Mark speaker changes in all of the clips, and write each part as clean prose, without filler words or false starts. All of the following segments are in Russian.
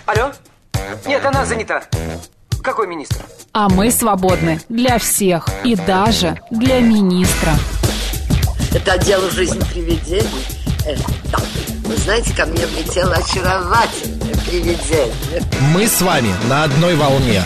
Speaker 1: Алло? Нет, она занята. Какой министр?
Speaker 2: А мы свободны для всех и даже для министра.
Speaker 3: Это отдел «Жизнь привидений». Да. Вы знаете, ко мне влетело очаровательное привидение.
Speaker 4: Мы с вами на одной волне.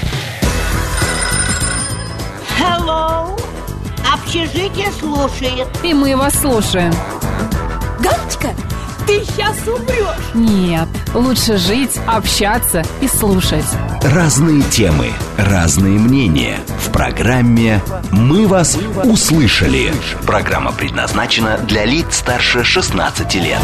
Speaker 5: Hello. Общежитие слушает.
Speaker 2: И мы вас слушаем.
Speaker 5: Галочка, ты сейчас умрешь.
Speaker 2: Нет, лучше жить, общаться и слушать.
Speaker 6: Разные темы, разные мнения. В программе «Мы вас услышали». Программа предназначена для лиц старше 16 лет.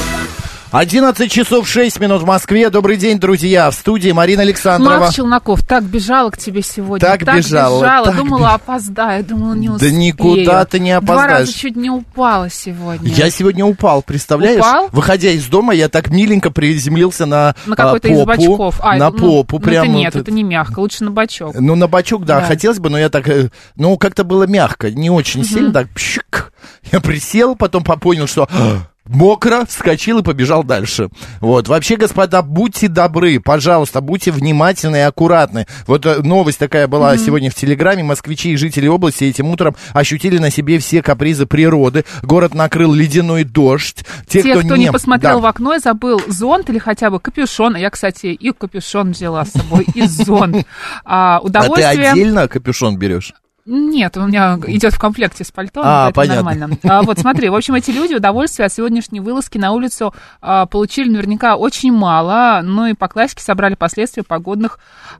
Speaker 4: 11 часов 6 минут в Москве. Добрый день, друзья. В студии Марина Александрова.
Speaker 2: Макс Челноков, так бежала к тебе сегодня.
Speaker 4: Так бежала.
Speaker 2: Думала, опоздаю, думала, не успею.
Speaker 4: Да никуда ты не опоздаешь.
Speaker 2: 2 раза чуть не упала сегодня.
Speaker 4: Я сегодня упал, представляешь?
Speaker 2: Упал?
Speaker 4: Выходя из дома, я так миленько приземлился на
Speaker 2: какой-то
Speaker 4: попу,
Speaker 2: из бочков.
Speaker 4: на попу.
Speaker 2: Прям это нет, это не мягко, лучше на бочок.
Speaker 4: Ну, на бочок, да, хотелось бы, но я так, ну, как-то было мягко, не очень сильно, так, пшик. Я присел, потом понял, что... Мокро, вскочил и побежал дальше. Вот, вообще, господа, будьте добры, пожалуйста, будьте внимательны и аккуратны. Вот новость такая была сегодня в Телеграме. Москвичи и жители области этим утром ощутили на себе все капризы природы. Город накрыл ледяной дождь. Те, кто
Speaker 2: не посмотрел в окно и забыл зонт или хотя бы капюшон. Я, кстати, и капюшон взяла с собой, и зонт.
Speaker 4: Удовольствие... А ты отдельно капюшон берешь?
Speaker 2: Нет, у меня идет в комплекте с пальто, это
Speaker 4: понятно.
Speaker 2: Нормально. Вот смотри, в общем, эти люди удовольствие от сегодняшней вылазки на улицу получили наверняка очень мало, ну и по классике собрали последствия погодных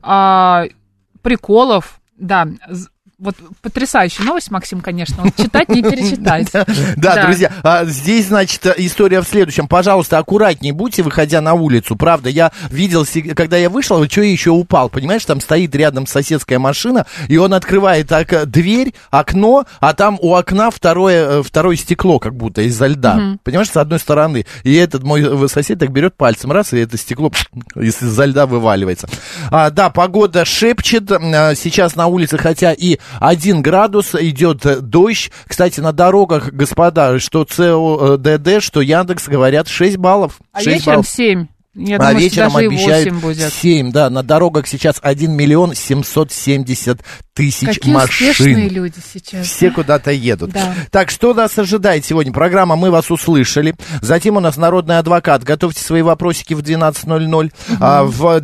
Speaker 2: приколов, да. Вот потрясающая новость, Максим, конечно. Вот читать, не перечитать.
Speaker 4: Да, друзья, здесь, значит, история в следующем. Пожалуйста, аккуратнее будьте, выходя на улицу. Правда, я видел, когда я вышел, что я еще упал. Понимаешь, там стоит рядом соседская машина, и он открывает дверь, окно, а там у окна второе стекло, как будто из-за льда. Понимаешь, с одной стороны. И этот мой сосед так берет пальцем, раз, и это стекло из-за льда вываливается. Да, погода шепчет. Сейчас на улице, хотя и 1 градус, идет дождь. Кстати, на дорогах, господа, что ЦОДД, что Яндекс говорят 6 баллов.
Speaker 2: А вечером 7. Я думаю,
Speaker 4: вечером
Speaker 2: что даже
Speaker 4: обещают
Speaker 2: 8 будет.
Speaker 4: 7, да. На дорогах сейчас 1 миллион 770 тысяч
Speaker 2: Какие
Speaker 4: машин.
Speaker 2: Какие успешные люди сейчас.
Speaker 4: Все куда-то едут.
Speaker 2: Да.
Speaker 4: Так, что нас ожидает сегодня? Программа «Мы вас услышали». Затем у нас народный адвокат. Готовьте свои вопросики в 12:00. В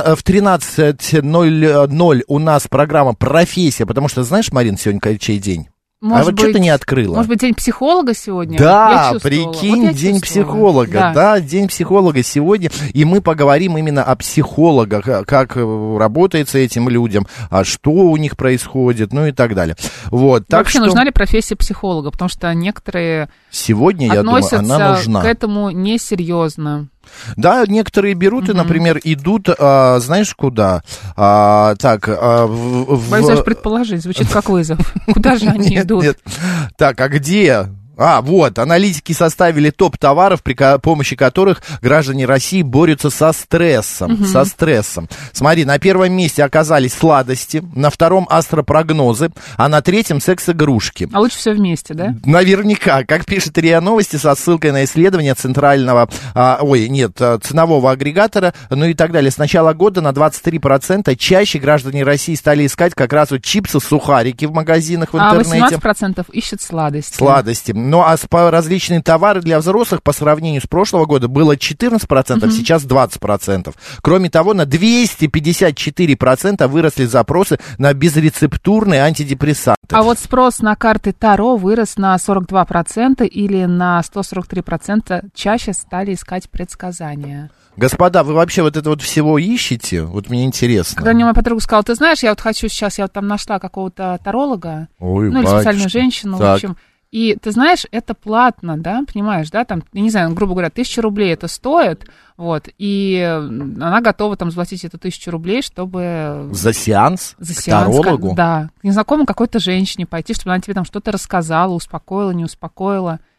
Speaker 4: 13:00 у нас программа «Профессия». Потому что, знаешь, Марин, сегодня чей день?
Speaker 2: Может быть,
Speaker 4: что ты не открыла?
Speaker 2: Может быть, день психолога сегодня?
Speaker 4: Да, прикинь, день психолога. Да, день психолога сегодня. И мы поговорим именно о психологах, как работает с этим людям, что у них происходит, ну и так далее. Вот, так
Speaker 2: вообще, нужна ли профессия психолога? Потому что некоторые
Speaker 4: сегодня, я думаю, она нужна.
Speaker 2: К этому несерьезно.
Speaker 4: Да, некоторые берут и, например, идут, знаешь, куда?
Speaker 2: Боюсь даже предположить, звучит как вызов. Куда же они идут?
Speaker 4: Нет. Так, а где? Вот, аналитики составили топ товаров, при помощи которых граждане России борются со стрессом. Со стрессом. Смотри, на первом месте оказались сладости, на втором астропрогнозы, а на третьем секс-игрушки.
Speaker 2: А лучше все вместе, да?
Speaker 4: Наверняка, как пишет РИА Новости, со ссылкой на исследование центрального, ценового агрегатора, ну и так далее. С начала года на 23% чаще граждане России стали искать как раз вот чипсы, сухарики в магазинах, в интернете.
Speaker 2: 18% ищут сладости.
Speaker 4: Сладости. Ну, а различные товары для взрослых по сравнению с прошлого года было 14%, сейчас 20%. Кроме того, на 254% выросли запросы на безрецептурные антидепрессанты.
Speaker 2: А вот спрос на карты Таро вырос на 42% или на 143% чаще стали искать предсказания.
Speaker 4: Господа, вы вообще вот это вот всего ищете? Вот мне интересно.
Speaker 2: Когда мне моя подруга сказала, ты знаешь, я вот хочу сейчас, я вот там нашла какого-то таролога, или специальную женщину,
Speaker 4: так.
Speaker 2: В общем... И ты знаешь, это платно, да, понимаешь, да, там, я не знаю, грубо говоря, 1000 рублей это стоит, вот, и она готова там заплатить эту 1000 рублей, чтобы...
Speaker 4: За сеанс? К тарологу?
Speaker 2: Да, к незнакомой какой-то женщине пойти, чтобы она тебе там что-то рассказала, успокоила, не успокоила.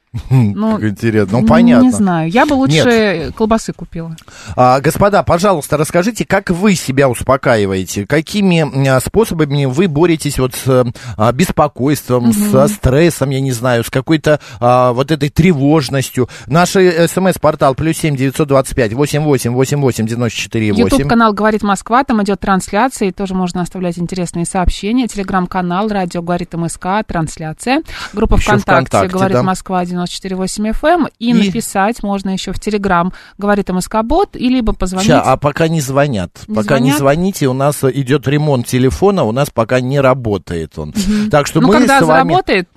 Speaker 2: Ну,
Speaker 4: как интересно. Ну, понятно.
Speaker 2: Не знаю. Я бы лучше колбасы купила.
Speaker 4: Господа, пожалуйста, расскажите, как вы себя успокаиваете? Какими способами вы боретесь вот с беспокойством, со стрессом, я не знаю, с какой-то вот этой тревожностью? Наш СМС-портал +7 925 88 88 94 8.
Speaker 2: Ютуб-канал «Говорит Москва», там идет трансляция, и тоже можно оставлять интересные сообщения. Телеграм-канал «Радио Говорит МСК», трансляция. Группа ВКонтакте «Говорит Москва» 94.8 FM, и написать можно еще в Телеграм «Говорит МСК-бот», и либо позвонить.
Speaker 4: А пока не звонят. Не звоните, у нас идет ремонт телефона, у нас пока не работает он. Так что мы
Speaker 2: когда
Speaker 4: с вами...
Speaker 2: заработает,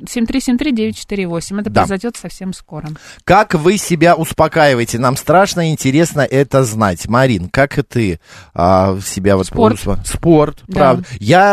Speaker 2: 7373948, это произойдет совсем скоро.
Speaker 4: Как вы себя успокаиваете? Нам страшно интересно это знать. Марин, как и ты себя вот... Спорт,
Speaker 2: да.
Speaker 4: правда.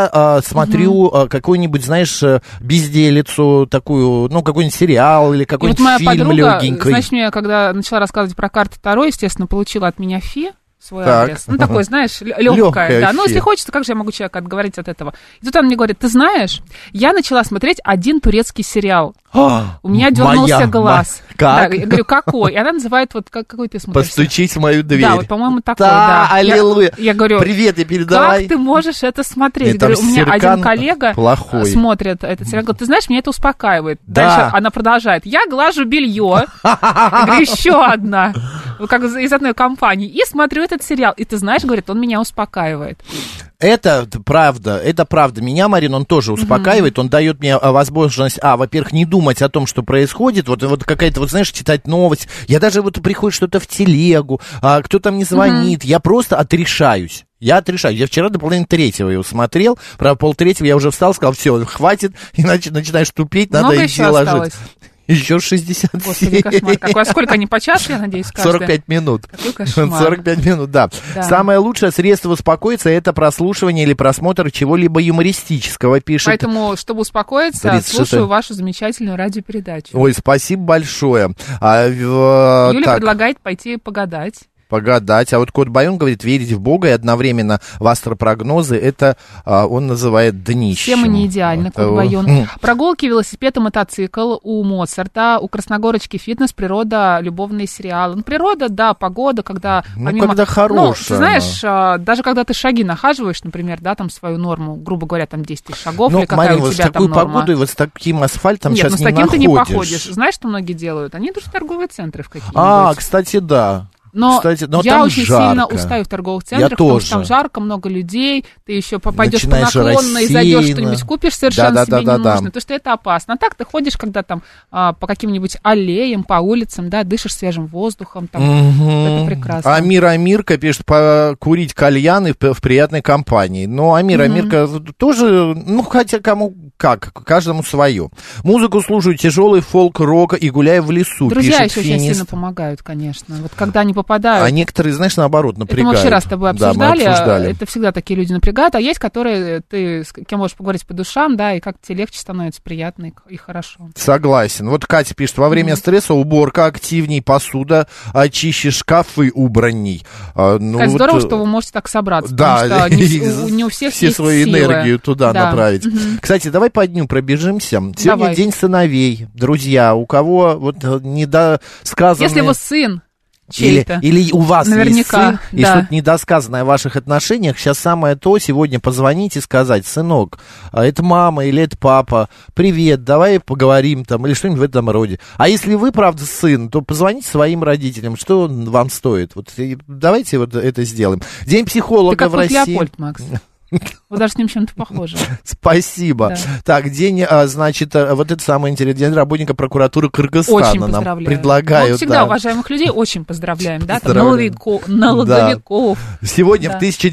Speaker 4: Я смотрю какую-нибудь, знаешь, безделицу такую, ну, какой-нибудь сериал или какой-нибудь
Speaker 2: моя
Speaker 4: фильм
Speaker 2: подруга,
Speaker 4: легенький.
Speaker 2: значит, мне, когда начала рассказывать про карты Таро, естественно, получила от меня свой адрес. Ну, такой, знаешь, легкая, да. Ну, если хочется, как же я могу человека отговорить от этого? И тут она мне говорит, ты знаешь, я начала смотреть один турецкий сериал. У меня дернулся глаз.
Speaker 4: Как?
Speaker 2: Да, я говорю, какой? И она называет, вот, какой ты смотришь?
Speaker 4: «Постучись в мою дверь».
Speaker 2: Да, вот, по-моему, такой, да.
Speaker 4: Аллилуйя.
Speaker 2: Я говорю,
Speaker 4: привет, и передавай.
Speaker 2: Как ты можешь это смотреть?
Speaker 4: Нет,
Speaker 2: говорю, у меня
Speaker 4: Серкан
Speaker 2: один коллега
Speaker 4: плохой.
Speaker 2: смотрит этот сериал. Говорит, ты знаешь, меня это успокаивает.
Speaker 4: Да.
Speaker 2: Дальше она продолжает. Я глажу белье. Я говорю, еще одна. Как из одной компании. И смотрю этот сериал. И ты знаешь, говорит, он меня успокаивает.
Speaker 4: Это правда. Меня, Марин, он тоже успокаивает, он дает мне возможность, во-первых, не думать о том, что происходит, вот какая-то, вот знаешь, читать новость, я даже вот приходит что-то в телегу, кто-то мне звонит, я просто отрешаюсь. Я вчера до 2:30 его смотрел, про 2:30 я уже встал, сказал, все, хватит, иначе начинаешь тупеть, надо идти ложиться. Еще 67.
Speaker 2: Господи, кошмар какой. А сколько они по часу, я надеюсь, каждый?
Speaker 4: 45 минут.
Speaker 2: Какой кошмар.
Speaker 4: 45 минут, да. Самое лучшее средство успокоиться — это прослушивание или просмотр чего-либо юмористического, пишет.
Speaker 2: Поэтому, чтобы успокоиться, слушаю вашу замечательную радиопередачу.
Speaker 4: Ой, спасибо большое.
Speaker 2: Юля предлагает пойти погадать.
Speaker 4: А вот Кот Байон говорит, верить в Бога и одновременно в астропрогнозы, это он называет днищем.
Speaker 2: Все мы не идеальны, Кот Байон. Прогулки, велосипед и мотоцикл у Моцарта, у Красногорочки фитнес, природа, любовные сериалы. Ну, природа, да, погода, когда...
Speaker 4: когда хорошая.
Speaker 2: Ты знаешь, даже когда ты шаги нахаживаешь, например, да, там свою норму, грубо говоря, там 10 тысяч шагов, или какая
Speaker 4: Марин,
Speaker 2: у тебя там норма.
Speaker 4: с такой погодой, вот с таким асфальтом
Speaker 2: нет,
Speaker 4: сейчас не
Speaker 2: находишь. Нет, с таким ты не походишь.
Speaker 4: находишь.
Speaker 2: Знаешь, что многие делают? Они идут в торговые центры в какие-нибудь.
Speaker 4: Кстати, да.
Speaker 2: Но я очень
Speaker 4: жарко.
Speaker 2: сильно устаю в торговых центрах, потому что там жарко, много людей, ты еще пойдешь по наклонной, зайдешь что-нибудь, купишь совершенно себе не нужно, потому что это опасно. А так ты ходишь, когда там по каким-нибудь аллеям, по улицам, да, дышишь свежим воздухом, там, это прекрасно.
Speaker 4: Амирка пишет, покурить кальяны в приятной компании. Но Амирка тоже, хотя кому как, каждому свое. Музыку слушаю, тяжелый фолк, рок и гуляю в лесу.
Speaker 2: Друзья еще очень сильно помогают, конечно. Вот когда они попадают.
Speaker 4: А некоторые, знаешь, наоборот, напрягают.
Speaker 2: Это мы вообще раз с тобой обсуждали.
Speaker 4: Да, мы обсуждали.
Speaker 2: Это всегда такие люди напрягают. А есть, которые ты с кем можешь поговорить по душам, да, и как тебе легче становится, приятно и хорошо.
Speaker 4: Согласен. Вот Катя пишет, во время стресса уборка активней, посуда чище, шкафы убранней.
Speaker 2: Кать, здорово, что вы можете так собраться.
Speaker 4: Да,
Speaker 2: потому что не у всех
Speaker 4: все
Speaker 2: есть
Speaker 4: свою
Speaker 2: силы.
Speaker 4: энергию туда направить. Кстати, давай по дню пробежимся. Сегодня день сыновей. Друзья, у кого вот недосказанные...
Speaker 2: Если его сын чей-то.
Speaker 4: Или у вас
Speaker 2: наверняка,
Speaker 4: есть сын, и что-то недосказанное в ваших отношениях, сейчас самое то, сегодня позвонить и сказать, сынок, это мама или это папа, привет, давай поговорим там, или что-нибудь в этом роде. А если вы, правда, сын, то позвоните своим родителям, что вам стоит. Вот давайте вот это сделаем. День психолога в России.
Speaker 2: Ты как Леопольд, Макс. Вы даже с ним чем-то похожи.
Speaker 4: Спасибо. Да. Так, день, значит, вот это самое интересное, день работника прокуратуры Кыргызстана.
Speaker 2: Очень
Speaker 4: нам предлагают.
Speaker 2: Мы всегда уважаемых людей очень поздравляем, да, там, налоговиков.
Speaker 4: Сегодня в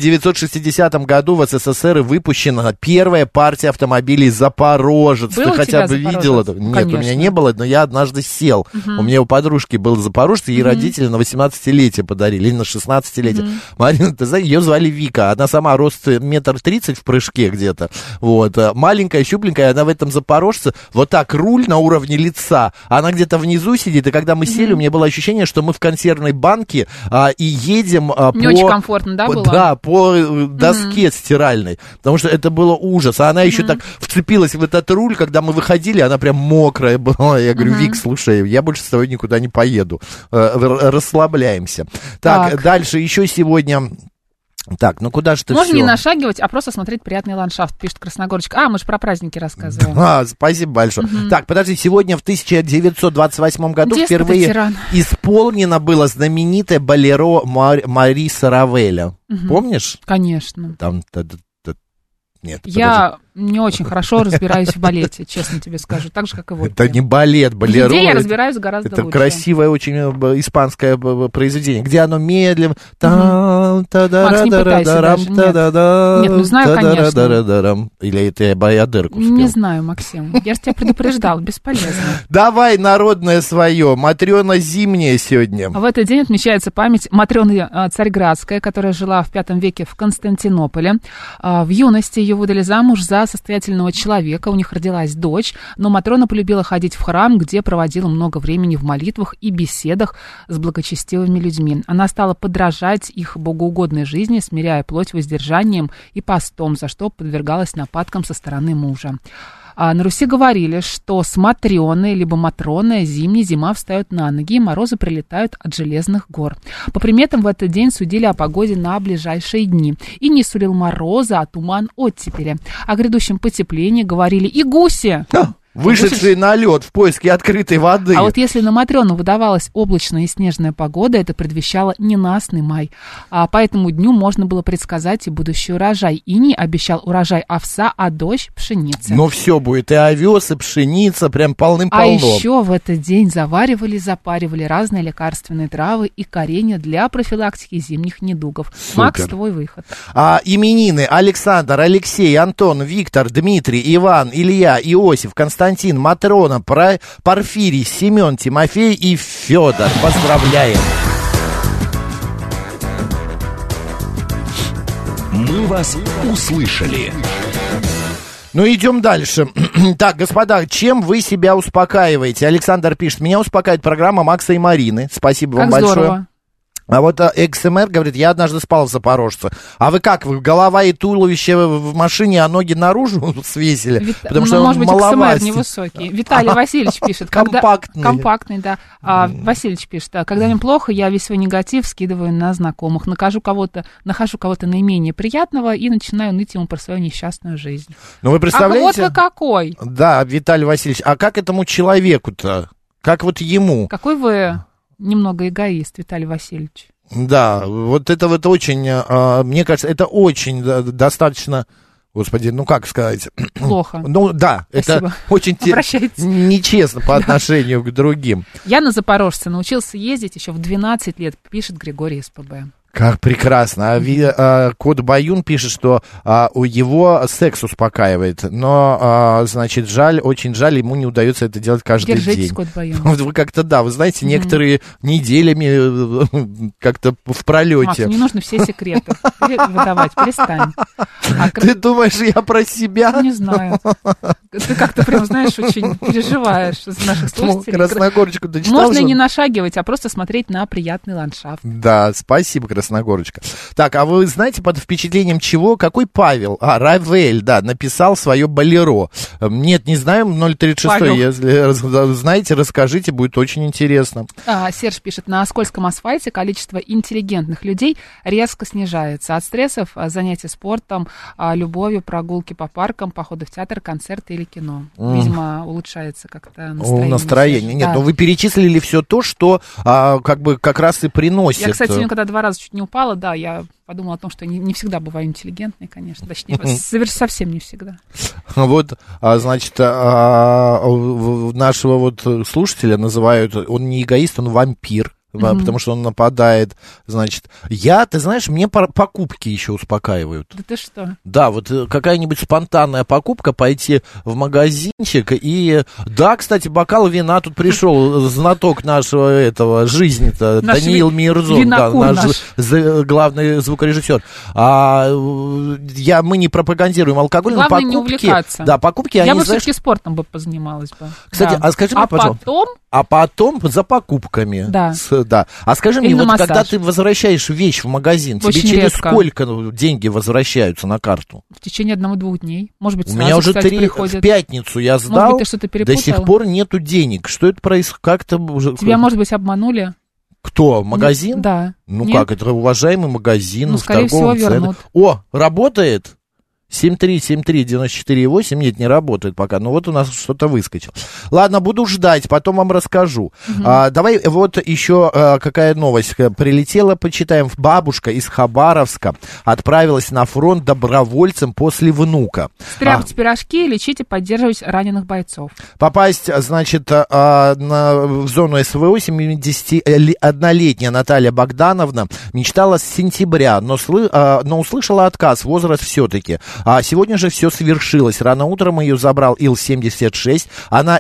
Speaker 4: 1960 году в СССР выпущена первая партия автомобилей «Запорожец».
Speaker 2: Был
Speaker 4: ты хотя бы видел это? Нет,
Speaker 2: конечно.
Speaker 4: У меня не было, но я однажды сел. У меня у подружки был «Запорожец», ей родители на 18-летие подарили, или на 16-летие. Марина, ты знаешь, ее звали Вика, она сама рост 1,30 м, 30 в прыжке где-то. Вот. Маленькая, щупленькая, она в этом запорожце, вот так руль на уровне лица, она где-то внизу сидит, и когда мы сели, у меня было ощущение, что мы в консервной банке и едем
Speaker 2: не очень комфортно, да, было?
Speaker 4: Да, по доске стиральной, потому что это было ужас. А она еще так вцепилась в этот руль, когда мы выходили, она прям мокрая была. Я говорю, Вик, слушай, я больше с тобой никуда не поеду. Расслабляемся. Так, дальше еще сегодня... Так, ну куда же ты
Speaker 2: Можно
Speaker 4: все?
Speaker 2: не нашагивать, а просто смотреть приятный ландшафт, пишет Красногорочка. Мы же про праздники рассказываем.
Speaker 4: Спасибо большое. Так, подожди, сегодня в 1928 году впервые исполнено было знаменитое болеро Мариса Равеля. Помнишь?
Speaker 2: Конечно.
Speaker 4: Там... Нет,
Speaker 2: я не очень хорошо разбираюсь в балете, честно тебе скажу, так же, как и вот.
Speaker 4: Это не балет, болеро.
Speaker 2: Где я разбираюсь гораздо лучше.
Speaker 4: Это красивое очень испанское произведение, где оно медленно...
Speaker 2: Макс, не пытайся даже, нет, ну знаю, конечно.
Speaker 4: Или это я Баядырку спел?
Speaker 2: Не знаю, Максим, я же тебя предупреждал, бесполезно.
Speaker 4: Давай народное свое, Матрена Зимняя сегодня.
Speaker 2: В этот день отмечается память Матрены Царьградской, которая жила в V веке в Константинополе. В юности ее выдали замуж за состоятельного человека, у них родилась дочь, но Матрена полюбила ходить в храм, где проводила много времени в молитвах и беседах с благочестивыми людьми. Она стала подражать их богоугодной жизни, смиряя плоть воздержанием и постом, за что подвергалась нападкам со стороны мужа. На Руси говорили, что с Матрёной, либо Матроной зима встает на ноги, и морозы прилетают от железных гор. По приметам, в этот день судили о погоде на ближайшие дни. И не сулил мороза, а туман оттепели. О грядущем потеплении говорили и гуси.
Speaker 4: Вышедшие на лед в поиске открытой воды.
Speaker 2: А вот если на Матрёну выдавалась облачная и снежная погода, это предвещало ненастный май. А по этому дню можно было предсказать и будущий урожай. Иней обещал урожай овса, а дождь — пшеницы.
Speaker 4: Но все будет, и овес, и пшеница, прям полным-полно.
Speaker 2: А еще в этот день запаривали разные лекарственные травы и коренья для профилактики зимних недугов.
Speaker 4: Супер.
Speaker 2: Макс, твой выход.
Speaker 4: Именины: Александр, Алексей, Антон, Виктор, Дмитрий, Иван, Илья, Иосиф, Константин, Матрона, Порфирий, Семен, Тимофей и Федор. Поздравляем!
Speaker 6: Мы вас услышали.
Speaker 4: Ну, идем дальше. Так, господа, чем вы себя успокаиваете? Александр пишет: меня успокаивает программа Макса и Марины. Спасибо вам большое.
Speaker 2: Здорово.
Speaker 4: А вот XMR говорит: я однажды спал в Запорожце. А вы как? Вы голова и туловище в машине, а ноги наружу свесили? Потому что
Speaker 2: может быть, XMR
Speaker 4: маловат.
Speaker 2: невысокий. Виталий Васильевич пишет.
Speaker 4: Компактный.
Speaker 2: Компактный, да. Васильевич пишет: когда мне плохо, я весь свой негатив скидываю на знакомых. Нахожу кого-то наименее приятного и начинаю ныть ему про свою несчастную жизнь.
Speaker 4: Ну, вы представляете?
Speaker 2: А вот вы какой?
Speaker 4: Да, Виталий Васильевич, а как этому человеку-то? Как вот ему?
Speaker 2: Какой вы... Немного эгоист, Виталий Васильевич.
Speaker 4: Да, вот это вот очень, мне кажется, это очень достаточно, господи, ну как сказать?
Speaker 2: Плохо.
Speaker 4: Ну да,
Speaker 2: спасибо.
Speaker 4: Это очень нечестно по отношению к другим.
Speaker 2: Я на Запорожце научился ездить еще в 12 лет, пишет Григорий СПБ.
Speaker 4: Как прекрасно. Кот Баюн пишет, что его секс успокаивает, но, значит, очень жаль, ему не удается это делать каждый день.
Speaker 2: Держитесь, Кот Баюн.
Speaker 4: Вы как-то, да, вы знаете, некоторые неделями как-то в пролете.
Speaker 2: Макс, не нужно все секреты выдавать, перестань.
Speaker 4: Ты думаешь, я про себя?
Speaker 2: Не знаю. Ты как-то прям, знаешь, очень переживаешь за наших слушателей.
Speaker 4: Красногорочку ты читал?
Speaker 2: Можно не нашагивать, а просто смотреть на приятный ландшафт.
Speaker 4: Да, спасибо, Красногорочка. Так, а вы знаете, под впечатлением чего? Какой Павел? Равель, да, написал свое болеро. Нет, не знаю, 036, если знаете, расскажите, будет очень интересно.
Speaker 2: Серж пишет: на скользком асфальте количество интеллигентных людей резко снижается. От стрессов, занятий спортом, любовью, прогулки по паркам, походы в театр, концерты или кино. Видимо, улучшается как-то настроение.
Speaker 4: Нет, но вы перечислили все то, что как раз и приносит.
Speaker 2: Я, кстати, когда 2 раза чуть не упала, да, я подумала о том, что не всегда бываю интеллигентной, конечно. Точнее, совсем не всегда.
Speaker 4: Вот, значит, нашего вот слушателя называют, он не эгоист, он вампир. потому что он нападает, значит. Ты знаешь, мне покупки еще успокаивают.
Speaker 2: Да ты что?
Speaker 4: Да, вот какая-нибудь спонтанная покупка, пойти в магазинчик и... Да, кстати, бокал вина, тут пришел знаток нашего этого жизни-то, Даниил Мирзон, да, наш главный звукорежиссер. Мы не пропагандируем алкоголь, но покупки...
Speaker 2: не увлекаться.
Speaker 4: Да, покупки,
Speaker 2: Я бы все-таки спортом бы позанималась бы.
Speaker 4: Кстати, а скажи мне, пожалуйста... потом за покупками.
Speaker 2: Да.
Speaker 4: А скажи мне, вот когда ты возвращаешь вещь в магазин,
Speaker 2: очень
Speaker 4: тебе через
Speaker 2: редко.
Speaker 4: сколько деньги возвращаются на карту?
Speaker 2: В течение 1-2 дней. Может быть, сразу,
Speaker 4: У меня уже
Speaker 2: кстати,
Speaker 4: 3
Speaker 2: приходят.
Speaker 4: В пятницу я сдал,
Speaker 2: может быть, ты что-то перепутал?
Speaker 4: до сих пор нету денег. Что это происходит? Как-то уже...
Speaker 2: Тебя, может быть, обманули?
Speaker 4: Кто? Магазин?
Speaker 2: Да.
Speaker 4: Ну
Speaker 2: Нет?
Speaker 4: как, это уважаемый магазин в
Speaker 2: скорее
Speaker 4: торговом
Speaker 2: всего, вернут.
Speaker 4: О, работает? 7373948, нет, не работает пока, но вот у нас что-то выскочило. Ладно, буду ждать, потом вам расскажу. Давай, вот еще какая новость прилетела, почитаем. Бабушка из Хабаровска отправилась на фронт добровольцем после внука.
Speaker 2: Стряпайте пирожки, лечите, поддерживайте раненых бойцов.
Speaker 4: Попасть, значит, в зону СВО 71-летняя Наталья Богдановна мечтала с сентября, но услышала отказ, возраст все-таки. А сегодня же все свершилось. Рано утром ее забрал Ил-76. Она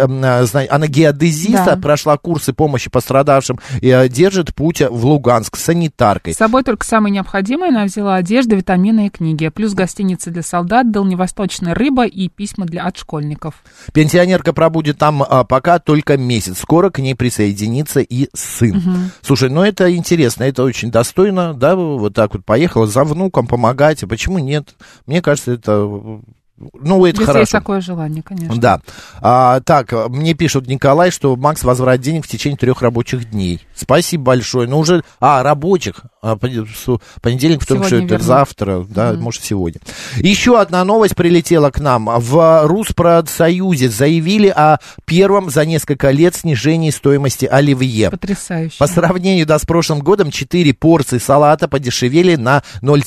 Speaker 4: геодезист, прошла курсы помощи пострадавшим и держит путь в Луганск с санитаркой.
Speaker 2: С собой только самое необходимое она взяла: одежду, витамины и книги. Плюс гостиница для солдат, дальневосточная рыба и письма от школьников.
Speaker 4: Пенсионерка пробудет там пока только месяц. Скоро к ней присоединится и сын. Слушай, ну это интересно, это очень достойно, да, вот так вот поехала за внуком помогать. А почему нет? Мне кажется, это... Ну, это
Speaker 2: если
Speaker 4: хорошо.
Speaker 2: Есть такое желание, конечно.
Speaker 4: Да. Так, мне пишут Николай, что Макс возврат денег в течение 3 рабочих дней. Спасибо большое. Ну, уже... рабочих. Понедельник, вторник, что это завтра, да, может, сегодня. Еще одна новость прилетела к нам. В Руспродсоюзе заявили о первом за несколько лет снижении стоимости оливье.
Speaker 2: Потрясающе.
Speaker 4: По сравнению с прошлым годом 4 порции салата подешевели на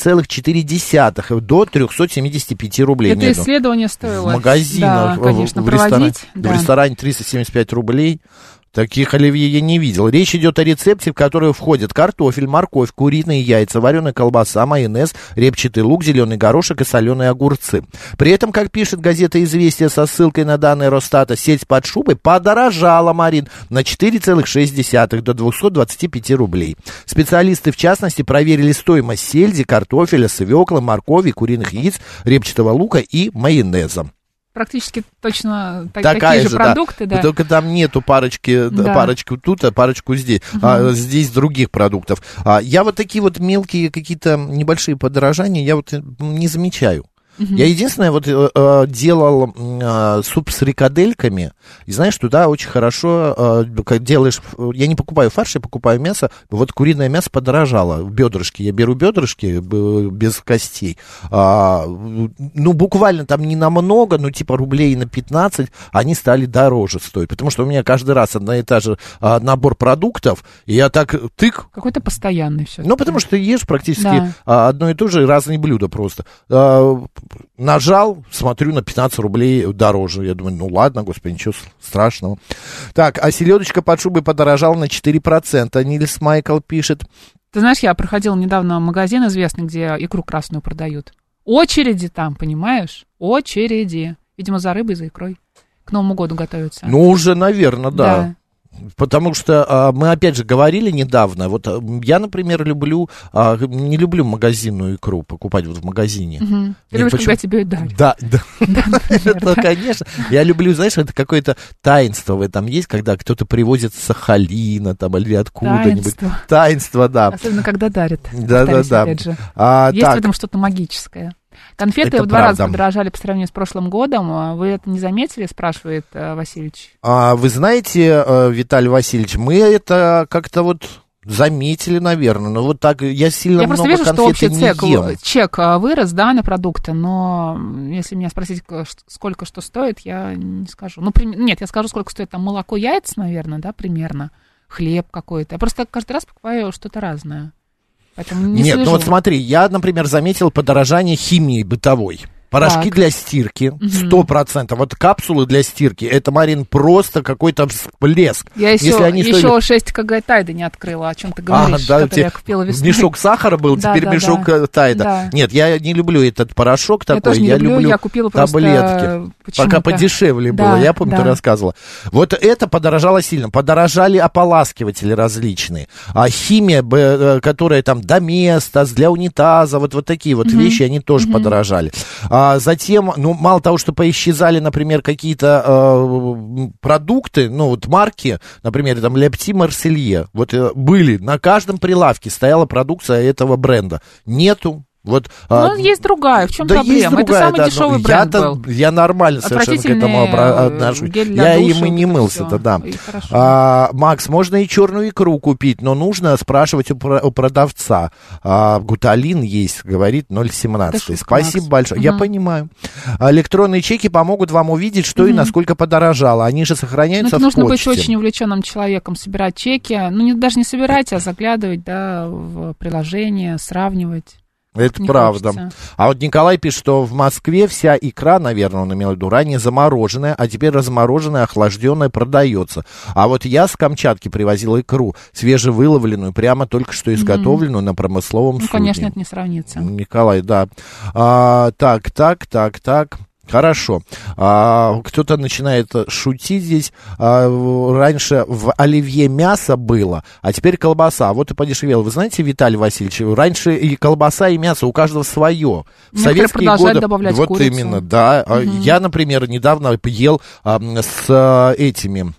Speaker 4: 0,4 до 375 рублей.
Speaker 2: Это исследование стоило.
Speaker 4: В магазинах,
Speaker 2: да, конечно, в
Speaker 4: ресторане 375 рублей. Таких оливье я не видел. Речь идет о рецепте, в который входят картофель, морковь, куриные яйца, вареная колбаса, майонез, репчатый лук, зеленый горошек и соленые огурцы. При этом, как пишет газета «Известия» со ссылкой на данные Росстата, сельдь под шубой подорожала, Марин, на 4,6 до 225 рублей. Специалисты, в частности, проверили стоимость сельди, картофеля, свеклы, моркови, куриных яиц, репчатого лука и майонеза.
Speaker 2: Практически точно
Speaker 4: такие
Speaker 2: же продукты, да.
Speaker 4: Только там нету парочки тут, а парочку здесь. Здесь других продуктов. Я вот такие вот мелкие какие-то небольшие подорожания я вот не замечаю. Я единственное вот делал суп с рикадельками, и знаешь, туда очень хорошо, как делаешь, я не покупаю фарш, я покупаю мясо, вот куриное мясо подорожало, бедрышки, я беру бедрышки без костей, ну буквально там не намного, ну типа рублей на 15, они стали дороже стоить, потому что у меня каждый раз одна и та же набор продуктов, и я так тык.
Speaker 2: Какой-то постоянный все.
Speaker 4: Ну потому что ты ешь практически одно и то же, разные блюда просто. Нажал, смотрю, на 15 рублей дороже. Я думаю, ну ладно, господи, ничего страшного. Так, а селедочка под шубой подорожала на 4%. Нильс Майкл пишет.
Speaker 2: Ты знаешь, я проходила недавно магазин известный, где икру красную продают. Очереди там, понимаешь? Очереди. Видимо, за рыбой, за икрой. К Новому году готовятся.
Speaker 4: Ну, уже, наверное, да. Потому что мы, опять же, говорили недавно, вот я, например, не люблю магазинную икру покупать вот в магазине.
Speaker 2: Ты любишь, когда тебе ее дарят.
Speaker 4: Да, это, конечно. Я люблю, знаешь, это какое-то таинство в этом есть, когда кто-то привозит с Сахалина там или откуда-нибудь. Таинство, да.
Speaker 2: Особенно, когда дарят.
Speaker 4: Да.
Speaker 2: Есть в этом что-то магическое. Конфеты в 2 раза подорожали по сравнению с прошлым годом. Вы это не заметили, спрашивает Васильевич?
Speaker 4: Вы знаете, Виталий Васильевич, мы это как-то вот заметили, наверное. Но вот так я сильно
Speaker 2: я
Speaker 4: много
Speaker 2: вижу,
Speaker 4: конфет не ем.
Speaker 2: Чек вырос, да, на продукты, но если меня спросить, сколько что стоит, я не скажу. Нет, я скажу, сколько стоит там молоко, яйца, наверное, да, примерно, хлеб какой-то. Я просто каждый раз покупаю что-то разное.
Speaker 4: Нет, ну вот смотри, я, например, заметил подорожание химии бытовой. Порошки для стирки, 100%. Вот капсулы для стирки, это, Марин, просто какой-то всплеск.
Speaker 2: Я еще 6 кг Тайда не открыла, о чем ты говоришь, который я купила весной.
Speaker 4: Мешок сахара был, теперь мешок Тайда. Да. Нет, я не люблю этот порошок такой.
Speaker 2: Я тоже не люблю, я купила
Speaker 4: таблетки. Пока подешевле было, я помню, ты рассказывала. Вот это подорожало сильно. Подорожали ополаскиватели различные. А химия, которая там Доместос, для унитаза, вот такие вот вещи, они тоже подорожали. Затем, мало того, что поисчезали, например, какие-то продукты, вот марки, например, там Лепти Марселье, вот были, на каждом прилавке стояла продукция этого бренда. Нету. Вот,
Speaker 2: есть другая, в чем проблема? Это самый дешевый бренд был.
Speaker 4: Я нормально совершенно к этому отношусь. Я им и не мылся-то, да. Макс, можно и черную икру купить, но нужно спрашивать у продавца. Гуталин есть, говорит, 0,17. Спасибо большое. Я понимаю. Электронные чеки помогут вам увидеть, что и насколько подорожало. Они же сохраняются в почте.
Speaker 2: Нужно быть очень увлеченным человеком, собирать чеки. Даже не собирать, а заглядывать, в приложение, сравнивать.
Speaker 4: Это правда. Хочется. А вот Николай пишет, что в Москве вся икра, наверное, он имел в виду, ранее замороженная, а теперь размороженная, охлажденная продается. А вот я с Камчатки привозил икру, свежевыловленную, прямо только что изготовленную на промысловом судне.
Speaker 2: Конечно, это не сравнится.
Speaker 4: Николай, да. Так. Хорошо. Кто-то начинает шутить здесь. Раньше в оливье мясо было, а теперь колбаса. Вот и подешевело. Вы знаете, Виталий Васильевич, раньше и колбаса, и мясо у каждого свое. В советские годы
Speaker 2: добавлять
Speaker 4: вот
Speaker 2: курицу.
Speaker 4: Именно, да. Я, например, недавно ел с этими...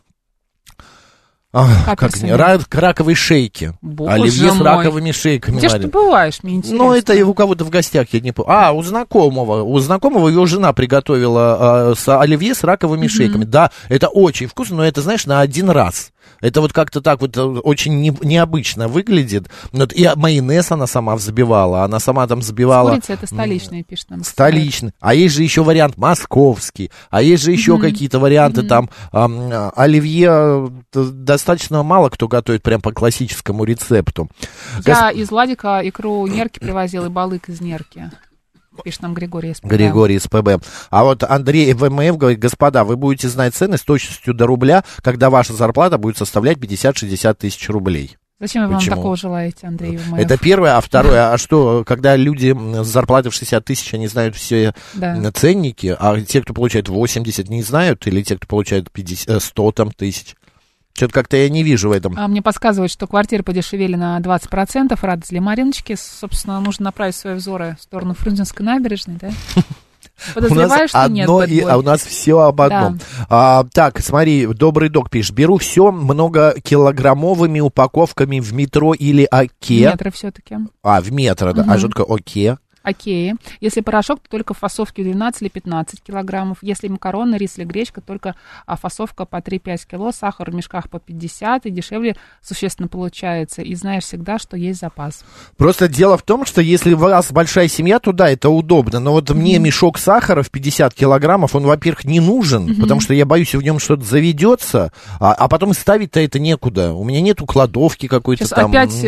Speaker 4: раковые шейки. Оливье с раковыми шейками.
Speaker 2: Где ж ты бываешь, мне интересно.
Speaker 4: Это у кого-то в гостях, я не помню. У знакомого. У знакомого его жена приготовила оливье с раковыми шейками. Да, это очень вкусно, но это, знаешь, на один раз. Это вот как-то так вот очень необычно выглядит. И майонез она сама взбивала. Она сама там взбивала...
Speaker 2: Курица это столичная, пишет нам.
Speaker 4: Столичный. А есть же еще вариант московский. А есть же еще какие-то варианты там. Оливье достаточно мало кто готовит прям по классическому рецепту.
Speaker 2: Я из Ладика икру нерки привозил и балык из нерки. Пишет нам Григорий СПБ.
Speaker 4: Григорий СПБ. А вот Андрей ВМФ говорит: господа, вы будете знать цены с точностью до рубля, когда ваша зарплата будет составлять 50-60 тысяч рублей.
Speaker 2: Зачем вы вам такого желаете, Андрей ВМФ?
Speaker 4: Это первое. А второе, что, когда люди с зарплатой в 60 тысяч, они знают все ценники, а те, кто получает 80, не знают, или те, кто получает 50, 100 тысяч? Что-то как-то я не вижу в этом.
Speaker 2: Мне подсказывают, что квартиры подешевели на 20%. Радость для Мариночки. Собственно, нужно направить свои взоры в сторону Фрунзенской набережной, да? Подозреваю, что нет.
Speaker 4: У нас все об одном. Так, смотри, добрый док пишет. Беру все многокилограммовыми упаковками в метро или Оке.
Speaker 2: Метро все-таки.
Speaker 4: В метро, да. А что такое Оке?
Speaker 2: Окей. Если порошок, то только в фасовке 12 или 15 килограммов. Если макароны, рис или гречка, только фасовка по 3-5 кило, сахар в мешках по 50, и дешевле существенно получается. И знаешь всегда, что есть запас.
Speaker 4: Просто дело в том, что если у вас большая семья, то да, это удобно. Но вот мне мешок сахара в 50 килограммов, он, во-первых, не нужен, потому что я боюсь, в нем что-то заведется, а потом ставить-то это некуда. У меня нету кладовки какой-то.
Speaker 2: Сейчас
Speaker 4: там.
Speaker 2: Опять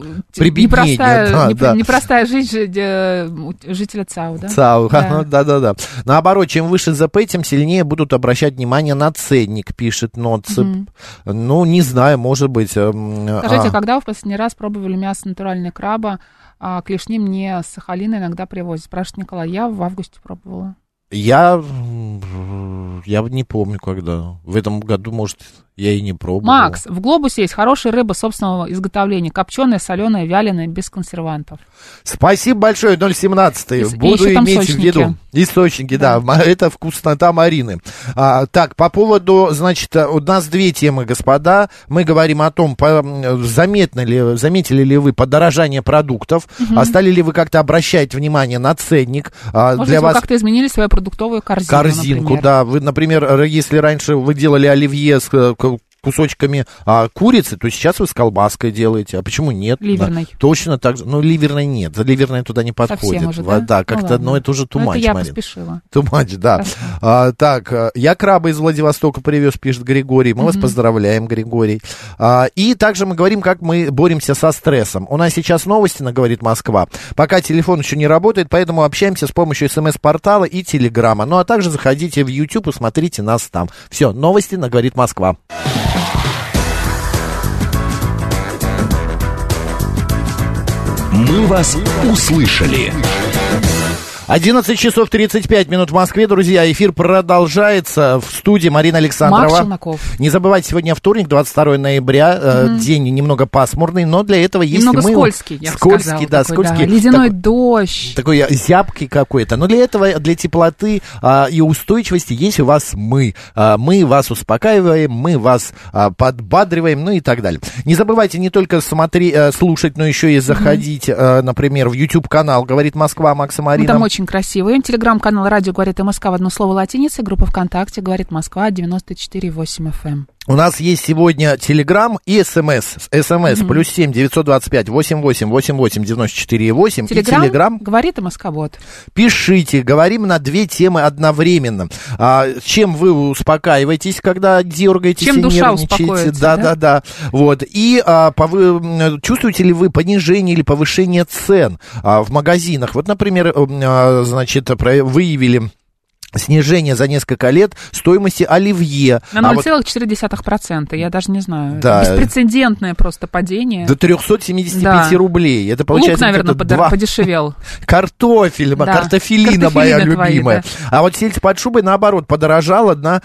Speaker 2: непростая жизнь жителя ЦАУ, да?
Speaker 4: ЦАУ, да. Наоборот, чем выше ЗП, тем сильнее будут обращать внимание на ценник, пишет Ноцеп. Не знаю, может быть.
Speaker 2: Скажите, когда вы в последний раз пробовали мясо натурального краба? Клешни мне с Сахалина иногда привозят. Спрашивает Николай. Я в августе пробовала.
Speaker 4: Я не помню, когда. В этом году, может, я и не пробовал.
Speaker 2: Макс, в Глобусе есть хорошая рыба собственного изготовления. Копченая, соленая, вяленая, без консервантов.
Speaker 4: Спасибо большое, 017. Буду иметь в виду. Источники, да. Это вкуснота Марины. Так, по поводу, значит, у нас две темы, господа. Мы говорим о том, заметили ли вы подорожание продуктов, стали ли вы как-то обращать внимание на ценник.
Speaker 2: Может быть, вы как-то изменили свою продуктовую корзину,
Speaker 4: да. Вы, например, если раньше вы делали оливье с кусочками курицы, то сейчас вы с колбаской делаете. А почему нет?
Speaker 2: Ливерной.
Speaker 4: Да, точно так же. Ну, ливерной нет. Ливерная туда не подходит.
Speaker 2: Совсем уже, да?
Speaker 4: Да, как-то, но это уже too much,
Speaker 2: я
Speaker 4: Марин.
Speaker 2: поспешила.
Speaker 4: Too much, да. Так, я краба из Владивостока привез, пишет Григорий. Мы вас поздравляем, Григорий. И также мы говорим, как мы боремся со стрессом. У нас сейчас новости на «Говорит Москва». Пока телефон еще не работает, поэтому общаемся с помощью СМС-портала и Телеграма. Ну, а также заходите в YouTube и смотрите нас там. Все, новости на «Говорит Москва».
Speaker 6: Мы вас услышали.
Speaker 4: 11 часов 35 минут в Москве, друзья. Эфир продолжается. В студии Марина Александрова.
Speaker 2: Марк Челноков.
Speaker 4: Не забывайте, сегодня вторник, 22 ноября. День немного пасмурный, но для этого есть
Speaker 2: немного скользкий, я бы сказала.
Speaker 4: Да, скользкий.
Speaker 2: Да. Ледяной дождь.
Speaker 4: Такой зябкий какой-то. Но для этого, для теплоты и устойчивости есть у вас мы. Мы вас успокаиваем, мы вас подбадриваем, ну и так далее. Не забывайте не только слушать, но еще и заходить, например, в YouTube-канал «Говорит Москва» Макса Марина.
Speaker 2: Там очень красивый. Телеграм-канал «Радио говорит МСК» в одно слово латиницей. Группа ВКонтакте «Говорит Москва» 94,8 FM.
Speaker 4: У нас есть сегодня Телеграм и СМС. СМС +7 925 88 88 94 8. И Телеграм
Speaker 2: «Говорит МСК-бот».
Speaker 4: Пишите, говорим на две темы одновременно. Чем вы успокаиваетесь, когда дергаетесь
Speaker 2: чем
Speaker 4: и
Speaker 2: душа
Speaker 4: нервничаете?
Speaker 2: успокоится,
Speaker 4: Да. Вот. И чувствуете ли вы понижение или повышение цен в магазинах? Вот, например, значит, выявили снижение за несколько лет стоимости оливье.
Speaker 2: На 0,4%, я даже не знаю.
Speaker 4: Да.
Speaker 2: Это беспрецедентное просто падение.
Speaker 4: До 375 рублей. Это получается,
Speaker 2: лук, наверное, подешевел.
Speaker 4: Картофелина моя любимая. Да. А вот сельдь под шубой, наоборот, подорожала на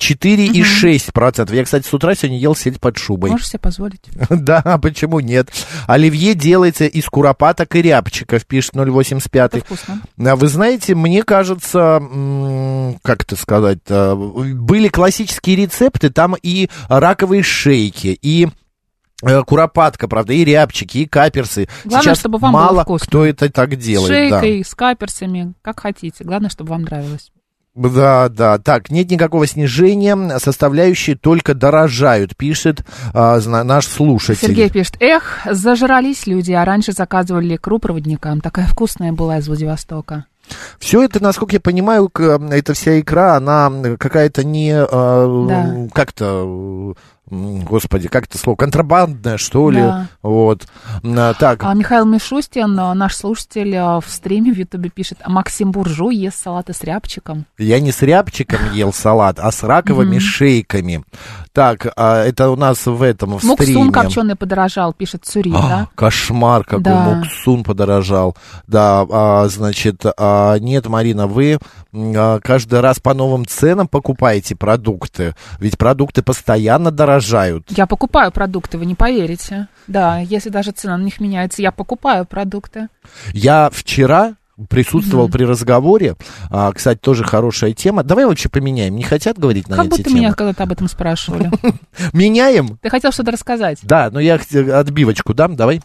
Speaker 4: 4,6%. Я, кстати, с утра сегодня ел сельдь под шубой.
Speaker 2: Можешь себе позволить?
Speaker 4: Да, почему нет? Оливье делается из куропаток и рябчиков, пишет 085.
Speaker 2: Это вкусно.
Speaker 4: Вы знаете, мне кажется, как это сказать, были классические рецепты, там и раковые шейки, и куропатка, правда, и рябчики, и каперсы.
Speaker 2: Главное, сейчас чтобы вам
Speaker 4: мало
Speaker 2: было вкусно.
Speaker 4: Кто это так делает.
Speaker 2: С шейкой, с каперсами, как хотите. Главное, чтобы вам нравилось.
Speaker 4: Да. Так, нет никакого снижения, составляющие только дорожают, пишет наш слушатель.
Speaker 2: Сергей пишет: зажрались люди, а раньше заказывали икру проводникам. Такая вкусная была из Владивостока.
Speaker 4: Все это, насколько я понимаю, эта вся икра, она какая-то не как-то... Господи, как это слово? Контрабандная, что ли?
Speaker 2: Да.
Speaker 4: Вот. Так.
Speaker 2: Михаил Мишустин, наш слушатель, в стриме в Ютубе пишет: Максим Буржуй ест салаты с рябчиком.
Speaker 4: Я не с рябчиком ел салат, а с раковыми шейками. Так, это у нас в стриме.
Speaker 2: Муксун копченый подорожал, пишет Цюри, да?
Speaker 4: Кошмар какой, да. Муксун подорожал. Да, значит, нет, Марина, вы каждый раз по новым ценам покупаете продукты, ведь продукты постоянно дорожают.
Speaker 2: Я покупаю продукты, вы не поверите. Да, если даже цена на них меняется, я покупаю продукты.
Speaker 4: Я вчера присутствовал при разговоре, кстати, тоже хорошая тема. Давай вообще поменяем, не хотят говорить на эти темы?
Speaker 2: Как будто меня когда-то об этом спрашивали.
Speaker 4: Меняем?
Speaker 2: Ты хотел что-то рассказать?
Speaker 4: Да, но я отбивочку дам, давай.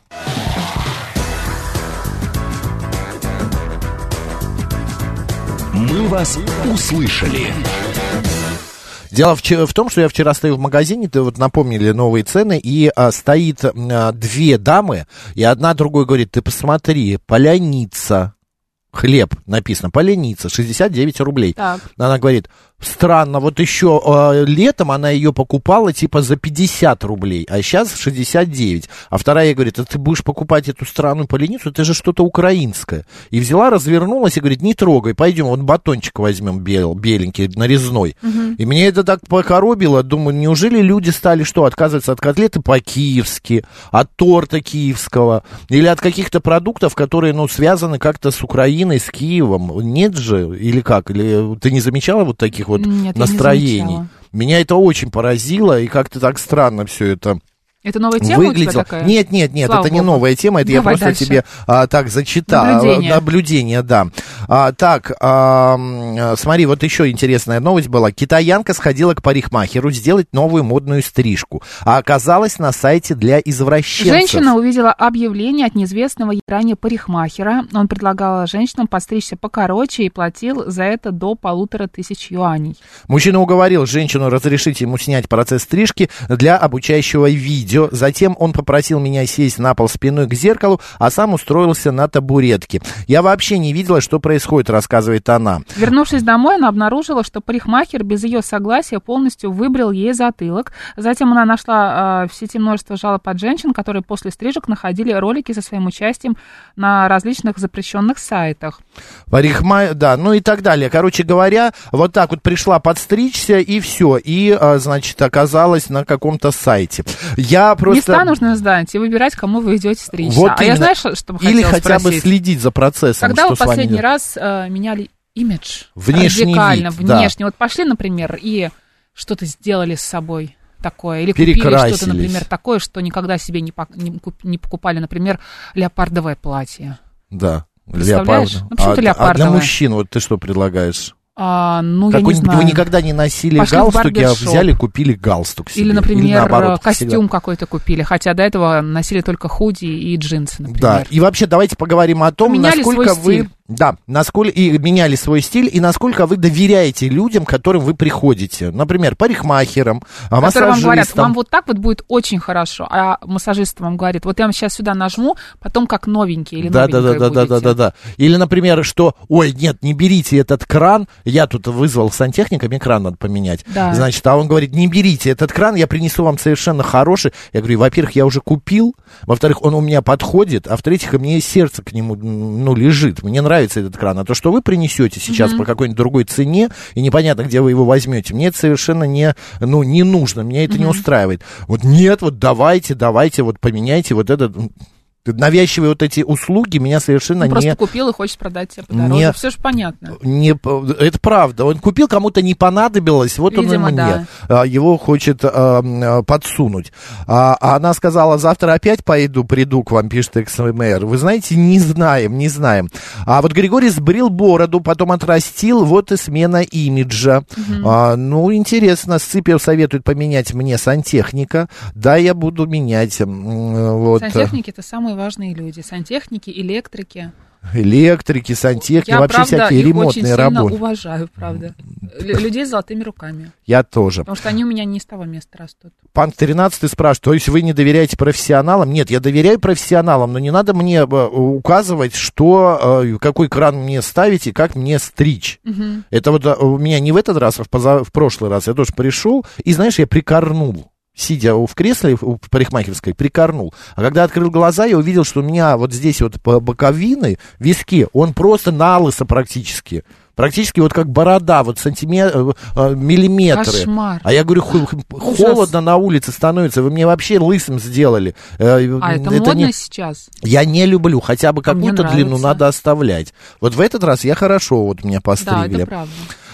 Speaker 6: Мы вас услышали.
Speaker 4: Дело в том, что я вчера стою в магазине, ты вот напомнили новые цены, и стоит две дамы, и одна другой говорит: ты посмотри, поляница, хлеб написано, поляница, 69 рублей.
Speaker 2: Так.
Speaker 4: Она говорит: странно, вот еще летом она ее покупала типа за 50 рублей, а сейчас 69. А вторая ей говорит: а ты будешь покупать эту странную поленицу, это же что-то украинское. И взяла, развернулась и говорит: не трогай, пойдем, вот батончик возьмем беленький, нарезной. И мне это так покоробило, думаю, неужели люди стали что, отказываться от котлеты по-киевски, от торта киевского, или от каких-то продуктов, которые, связаны как-то с Украиной, с Киевом? Нет же, или как? Или ты не замечала вот таких вот
Speaker 2: Нет,
Speaker 4: настроений? Меня это очень поразило, и как-то так странно все это.
Speaker 2: Это новая тема
Speaker 4: выглядело.
Speaker 2: У тебя такая?
Speaker 4: Нет,
Speaker 2: Слава
Speaker 4: это
Speaker 2: Богу.
Speaker 4: не новая тема, это давай я просто
Speaker 2: дальше.
Speaker 4: тебе так зачитал.
Speaker 2: Наблюдение,
Speaker 4: да. Смотри, вот еще интересная новость была. Китаянка сходила к парикмахеру сделать новую модную стрижку, а оказалась на сайте для извращенцев.
Speaker 2: Женщина увидела объявление от неизвестного ей ранее парикмахера. Он предлагал женщинам подстричься покороче и платил за это до 1500 юаней.
Speaker 4: Мужчина уговорил женщину разрешить ему снять процесс стрижки для обучающего видео. Затем он попросил меня сесть на пол спиной к зеркалу, а сам устроился на табуретке. Я вообще не видела, что происходит, рассказывает она.
Speaker 2: Вернувшись домой, она обнаружила, что парикмахер без ее согласия полностью выбрил ей затылок. Затем она нашла в сети множество жалоб от женщин, которые после стрижек находили ролики со своим участием на различных запрещенных сайтах.
Speaker 4: Да, ну и так далее. Короче говоря, вот так вот пришла подстричься, и все. И, значит, оказалась на каком-то сайте.
Speaker 2: Места нужно сдать и выбирать, кому вы идете стричься.
Speaker 4: Вот
Speaker 2: я знаю, что бы хотела
Speaker 4: Или хотя бы следить за процессом.
Speaker 2: Когда вы последний раз меняли имидж?
Speaker 4: Внешний
Speaker 2: радикально,
Speaker 4: вид,
Speaker 2: внешне.
Speaker 4: Да.
Speaker 2: Вот пошли, например, и что-то сделали с собой такое. Или купили что-то, например, такое, что никогда себе не покупали. Например, леопардовое платье.
Speaker 4: Да.
Speaker 2: Представляешь?
Speaker 4: Ну, почему-то леопардовое. А для мужчин вот ты что предлагаешь?
Speaker 2: Я не знаю.
Speaker 4: Вы никогда не носили галстуки, а взяли, купили галстук себе.
Speaker 2: Или, например,
Speaker 4: или наоборот,
Speaker 2: костюм какой-то купили, хотя до этого носили только худи и джинсы, например.
Speaker 4: Да, и вообще давайте поговорим о том, насколько вы... Да, и меняли свой стиль, и насколько вы доверяете людям, к которым вы приходите. Например, парикмахерам, массажистам.
Speaker 2: Вам говорят, вам вот так вот будет очень хорошо, а массажист вам говорит, вот я вам сейчас сюда нажму, потом как новенький или новенькая будете.
Speaker 4: Да. Или, например, что, ой, нет, не берите этот кран, я тут вызвал сантехника, мне кран надо поменять. Да. Значит, а он говорит, не берите этот кран, я принесу вам совершенно хороший. Я говорю, во-первых, я уже купил, во-вторых, он у меня подходит, а в-третьих, мне сердце к нему, лежит, мне нравится этот кран, а то, что вы принесете сейчас по какой-нибудь другой цене, и непонятно, где вы его возьмете, мне это совершенно не нужно, меня это не устраивает. Вот нет, вот давайте, вот поменяйте вот этот... Навязчивые вот эти услуги меня совершенно
Speaker 2: просто купил и хочешь продать тебе подороже. Все же понятно.
Speaker 4: Это правда. Он купил, кому-то не понадобилось, вот видимо, он и мне. Да. Его хочет подсунуть. А она сказала, завтра опять приду к вам, пишет XMR. Вы знаете, не знаем. А вот Григорий сбрил бороду, потом отрастил, вот и смена имиджа. Интересно, Сципио советует поменять мне сантехника. Да, я буду менять. Вот.
Speaker 2: Сантехники — это самые важные люди. Сантехники, электрики,
Speaker 4: сантехники,
Speaker 2: я,
Speaker 4: вообще
Speaker 2: правда,
Speaker 4: всякие ремонтные работы.
Speaker 2: Я очень сильно уважаю, правда. Людей с золотыми руками.
Speaker 4: Я тоже.
Speaker 2: Потому что они у меня не с того места растут.
Speaker 4: Панк 13 спрашивает, то есть вы не доверяете профессионалам? Нет, я доверяю профессионалам, но не надо мне указывать, какой кран мне ставить и как мне стричь. Это вот у меня не в этот раз, а в прошлый раз я тоже пришел, и, знаешь, я прикорнул. Сидя в кресле в парикмахерской, прикорнул. А когда открыл глаза, я увидел, что у меня вот здесь вот по боковины, виски, он просто налысо практически. Практически вот как борода, вот миллиметры.
Speaker 2: Кошмар.
Speaker 4: А я говорю, холодно на улице становится, вы мне вообще лысым сделали.
Speaker 2: Это модно сейчас?
Speaker 4: Я не люблю, хотя бы какую-то длину надо оставлять. Вот в этот раз я хорошо, вот меня постригли.
Speaker 2: Да, это правда.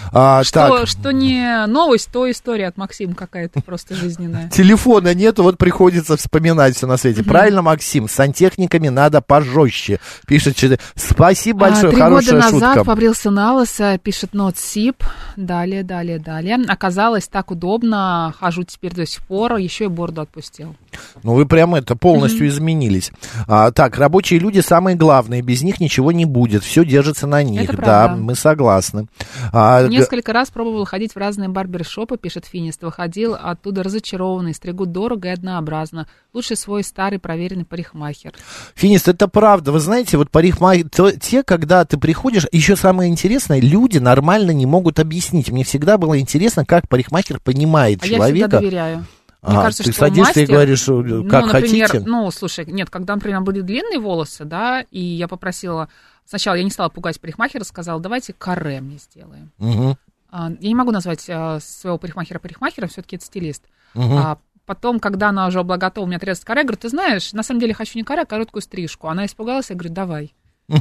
Speaker 2: Что не новость, то история от Максима какая-то просто жизненная.
Speaker 4: Телефона нету, вот приходится вспоминать все на свете. Правильно, Максим, с сантехниками надо пожестче. Пишет, спасибо большое, хорошая шутка. 3 года назад
Speaker 2: побрился на лысо, пишет Нотсип. Далее. Оказалось, так удобно, хожу теперь до сих пор, еще и бороду отпустил.
Speaker 4: Вы прям полностью изменились. Так, рабочие люди самые главные, без них ничего не будет, все держится на них.
Speaker 2: Это правда.
Speaker 4: Да, мы согласны.
Speaker 2: Несколько раз пробовал ходить в разные барбершопы, пишет Финист. Выходил оттуда разочарованный, стригут дорого и однообразно. Лучше свой старый проверенный парикмахер.
Speaker 4: Финист, это правда. Вы знаете, вот парикмахер, когда ты приходишь, еще самое интересное, люди нормально не могут объяснить. Мне всегда было интересно, как парикмахер понимает человека.
Speaker 2: Я всегда доверяю. Мне кажется,
Speaker 4: ты
Speaker 2: что
Speaker 4: садишься
Speaker 2: мастер,
Speaker 4: и говоришь, как
Speaker 2: например,
Speaker 4: хотите?
Speaker 2: Слушай, нет, когда, например, были длинные волосы, да, и я попросила... Сначала я не стала пугать парикмахера, сказала, давайте каре мне сделаем. Я не могу назвать своего парикмахера парикмахером, все-таки это стилист. Потом, когда она уже была готова мне отрезать каре, я говорю, ты знаешь, на самом деле хочу не каре, а короткую стрижку. Она испугалась, я говорю, давай.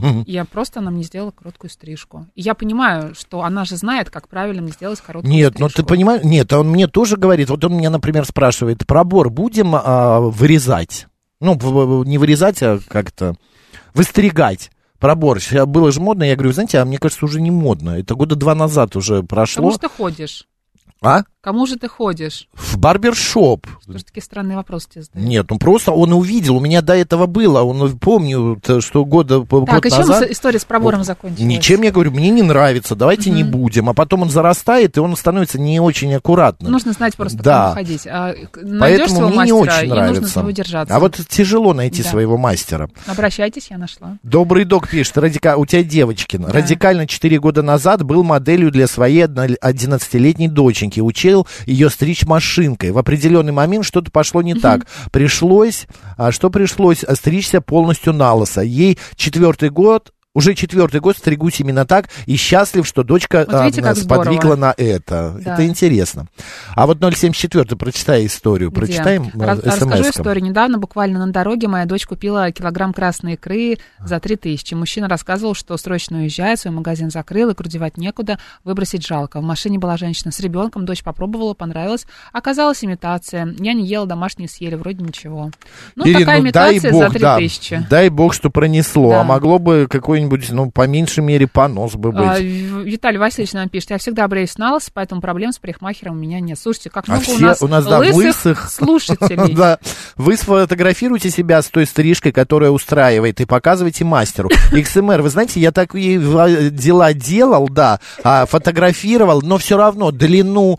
Speaker 2: Она мне сделала короткую стрижку. И я понимаю, что она же знает, как правильно мне сделать короткую стрижку.
Speaker 4: Нет, ты понимаешь, он мне тоже говорит, вот он меня, например, спрашивает, пробор будем вырезать? Не вырезать, а как-то выстригать. пробор. Было же модно, я говорю, знаете, а мне кажется, уже не модно. Это года 2 назад уже прошло.
Speaker 2: Кому же ты ходишь?
Speaker 4: А?
Speaker 2: Кому же ты ходишь?
Speaker 4: В барбершоп.
Speaker 2: Что же такие странные вопросы тебе задают?
Speaker 4: Нет, ну просто он увидел, у меня до этого было, помню, что год назад.
Speaker 2: Так, и чем история с пробором закончилась?
Speaker 4: Ничем, я говорю, мне не нравится, давайте не будем. А потом он зарастает, и он становится не очень аккуратным.
Speaker 2: Нужно знать просто, кому ходить. Найдешь
Speaker 4: Поэтому
Speaker 2: своего
Speaker 4: мне
Speaker 2: мастера,
Speaker 4: не очень
Speaker 2: и
Speaker 4: нравится.
Speaker 2: нужно с него держаться.
Speaker 4: А вот тяжело найти своего мастера.
Speaker 2: Обращайтесь, я нашла.
Speaker 4: Добрый док пишет, у тебя Девочкин. Да. Радикально 4 года назад был моделью для своей 11-летней доченьки. Учил ее стричь машинкой. В определенный момент что-то пошло не так. Пришлось стричься полностью на лысо. Ей 4-й год. Уже 4-й год стригусь именно так, и счастлив, что дочка сподвигла на это. Да. Это интересно. А вот 074, прочитай историю.
Speaker 2: Где?
Speaker 4: Прочитаем
Speaker 2: Расскажу историю. Недавно, буквально на дороге, моя дочь купила килограмм красной икры за 3000. Мужчина рассказывал, что срочно уезжает, свой магазин закрыл, икру девать некуда, выбросить жалко. В машине была женщина с ребенком, дочь попробовала, понравилось. Оказалась имитация. Я не ела, домашние съели, вроде ничего. Ну, Ирина, такая имитация за 3000.
Speaker 4: Да, дай бог, что пронесло. Да. А могло бы какой-нибудь, по меньшей мере, понос бы быть.
Speaker 2: Виталий Васильевич нам пишет, я всегда бреюсь на лысо, поэтому проблем с парикмахером у меня нет. Слушайте, как много у нас лысых слушателей.
Speaker 4: Да. Вы сфотографируйте себя с той стрижкой, которая устраивает, и показывайте мастеру. XMR, вы знаете, я такие дела делал, да, фотографировал, но все равно длину,